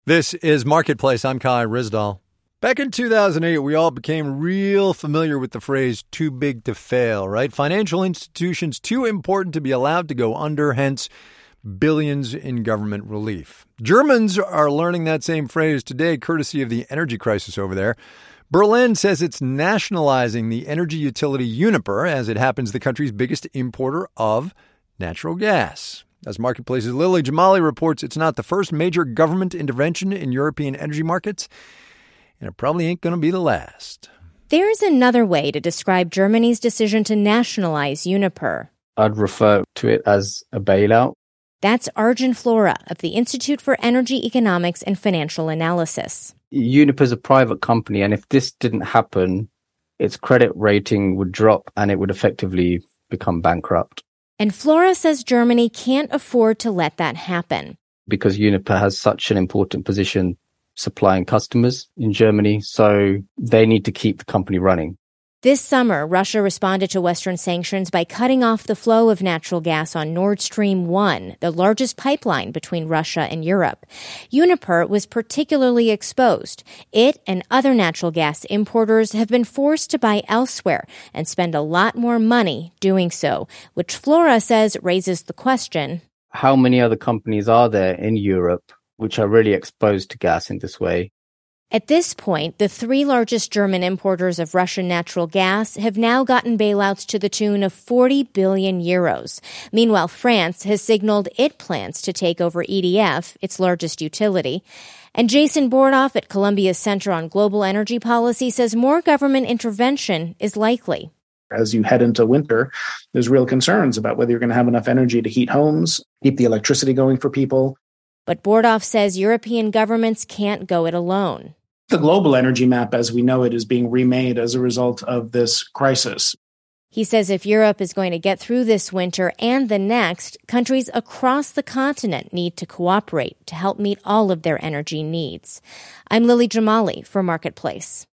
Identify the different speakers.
Speaker 1: This is Marketplace. I'm Kai Ryssdal. Back in 2008, we all became real familiar with the phrase too big to fail, right? Financial institutions too important to be allowed to go under, hence billions in government relief. Germans are learning that same phrase today, courtesy of the energy crisis over there. Berlin says it's nationalizing the energy utility Uniper, as it happens the country's biggest importer of natural gas. As Marketplace's Lily Jamali reports, it's not the first major government intervention in European energy markets, and it probably ain't going to be the last.
Speaker 2: There's another way to describe Germany's decision to nationalize Uniper.
Speaker 3: I'd refer to it as a bailout.
Speaker 2: That's Arjun Flora of the Institute for Energy Economics and Financial Analysis.
Speaker 3: Uniper's a private company, and if this didn't happen, its credit rating would drop and it would effectively become bankrupt.
Speaker 2: And Flora says Germany can't afford to let that happen.
Speaker 3: Because Uniper has such an important position supplying customers in Germany, so they need to keep the company running.
Speaker 2: This summer, Russia responded to Western sanctions by cutting off the flow of natural gas on Nord Stream 1, the largest pipeline between Russia and Europe. Uniper was particularly exposed. It and other natural gas importers have been forced to buy elsewhere and spend a lot more money doing so, which Flora says raises the question:
Speaker 3: how many other companies are there in Europe which are really exposed to gas in this way?
Speaker 2: At this point, the three largest German importers of Russian natural gas have now gotten bailouts to the tune of 40 billion euros. Meanwhile, France has signaled it plans to take over EDF, its largest utility. And Jason Bordoff at Columbia's Center on Global Energy Policy says more government intervention is likely.
Speaker 4: As you head into winter, there's real concerns about whether you're going to have enough energy to heat homes, keep the electricity going for people.
Speaker 2: But Bordoff says European governments can't go it alone.
Speaker 4: The global energy map as we know it is being remade as a result of this crisis.
Speaker 2: He says if Europe is going to get through this winter and the next, countries across the continent need to cooperate to help meet all of their energy needs. I'm Lily Jamali for Marketplace.